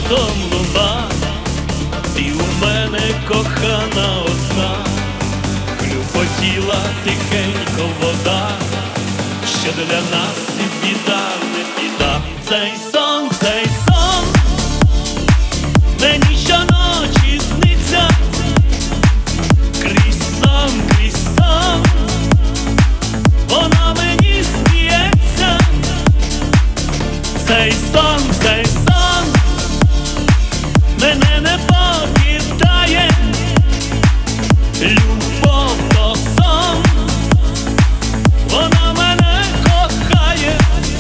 світом луна, і у мене кохана одна, хлюпотіла тихенько вода, що для нас і біда, не біда. Цей сон мені щоночі сниться, крізь сон, вона мені сміється. Цей сон мене не покидає, любов то сон, вона мене кохає.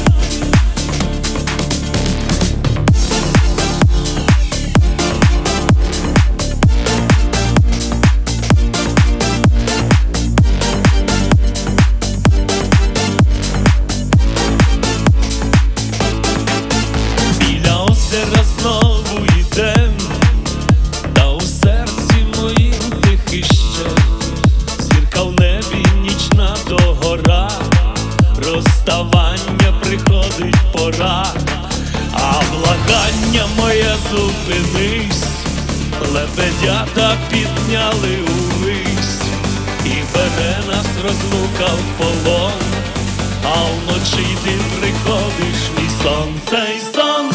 Біля озера знову йдем, та у серці моїм тихий ще зірка в небі, нічна догора, розставання приходить пора, а благання моє зупинись, лебедята підняли увись, і бере нас розлука в полон, а вночі ти приходиш в мій сон. Цей сон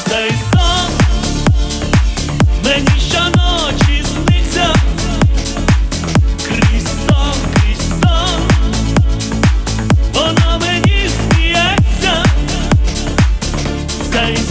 мені щоночі сниться, крізь сон, вона мені сміється. Цей